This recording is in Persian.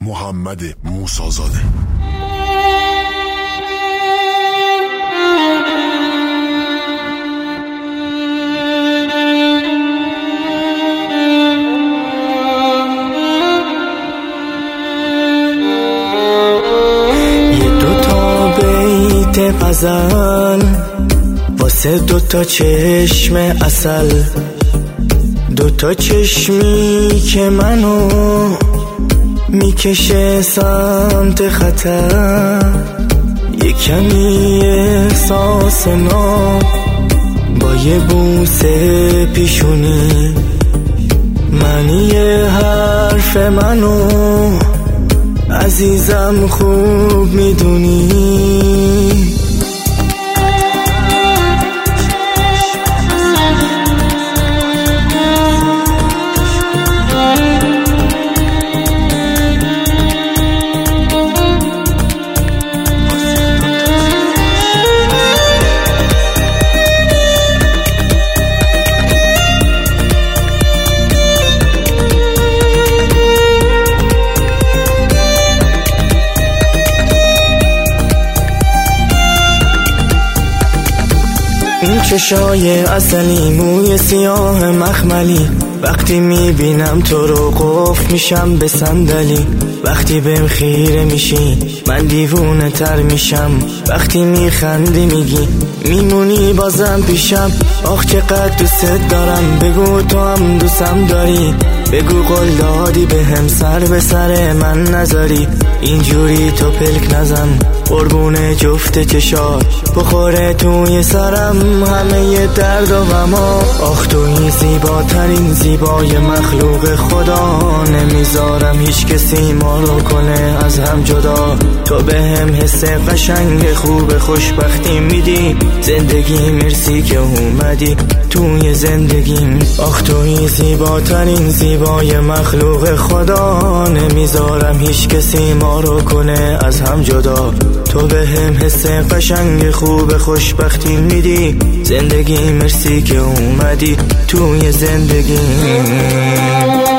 محمد موسی‌زاده. یه دوتا بیت غزل واسه دوتا چشم عسل، دوتا چشمی که منو میکشه سمت خطر، یه کمی احساس ناب با یه بوسه پیشونی، معنی حرف منو عزیزم خوب میدونی. این چشای عسلی، موی سیاه مخملی، وقتی میبینم تو رو قفل میشم به صندلی، وقتی بهم خیره میشی من دیوونه تر میشم، وقتی میخندی میگی میمونی بازم پیشم، آخ چقدر دوست دارم، بگو تو هم دوستم داری، بگو قول دادی بهم سر به سر من نذاری، اینجوری تو پلک نزن قربون جفت چشات بخوره توی سرم همه درد و غما، آخ توی زیباترین زیبای مخلوق خدا، نمیذارم هیچ کسی ما رو کنه از هم جدا، تو بهم حس قشنگ خوب خوشبختی میدی، زندگی مرسی که اومدی توی زندگیم، آخ توی زیباترین زیبای مخلوق خدا، نمیذارم هیچ کسی ما رو کنه از هم جدا، تو بهم حس قشنگ خوب خوشبختی میدی، زندگی مرسی که اومدی توی زندگیم.